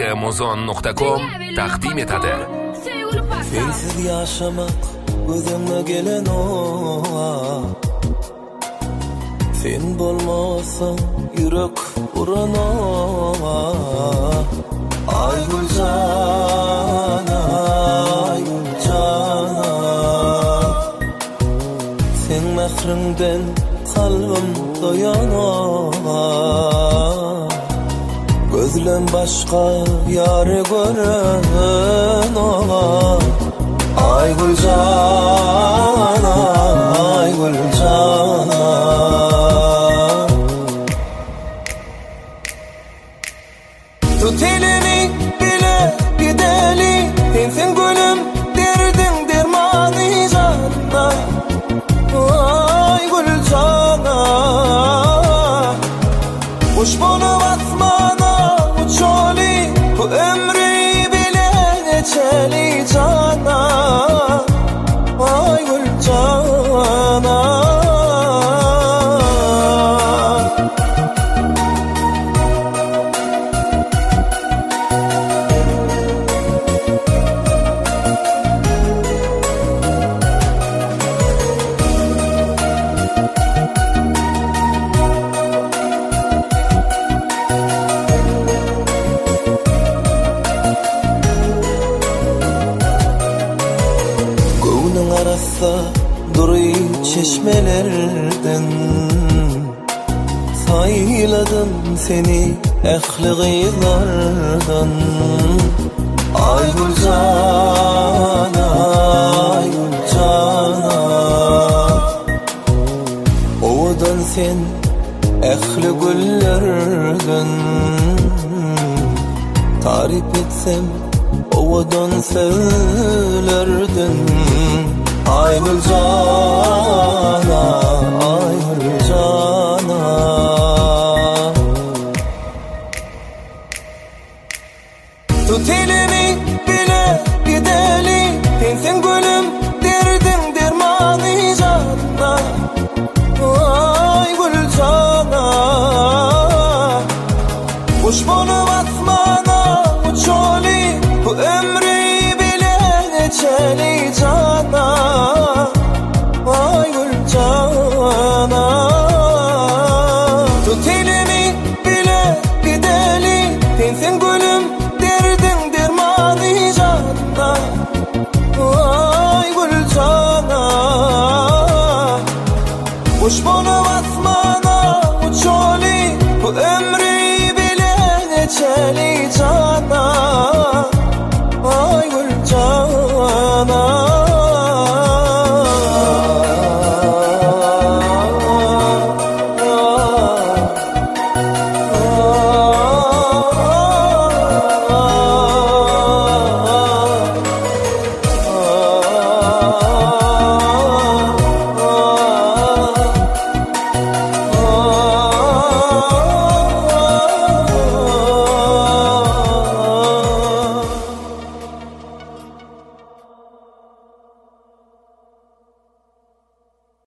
Muzon.com taqdim etadi. Sensiz yaşamak gözüme gelen o. Sen bolmasan yürek uran o. Ay Gülcana, ay Gülcana. Sen mehrinden kalbim doyanar. Gözlem başka yâre gören ola. Ay Gülcana, ay Gülcana. Tut elimi bile gideli. Sensin gülüm derdin dermanı canına. Ay Gülcana. Kuş bulup asmana uçoli. Bu ömrü bile geçeli cana. Ay Gülcana. Arasa duruy çeşmelerden sayladım seni ehli gıylardan. Ay Gülcana, ay Gülcana. Ovadan sen ehli güllerden tarif etsem ovadan sevlerden. Ay Gülcana, ay Gülcana. Tut elimi bile gideli. Sensin gülüm derdin dermanı canına. Ay Gülcana. Kuş bulup asmana uçoli. Bu ömrü bile geçeli cana. Ay Gülcana. Tut elimi bile gideli. Sensin gülüm derdin dermanı canına. Ay Gülcana. Kuş bulup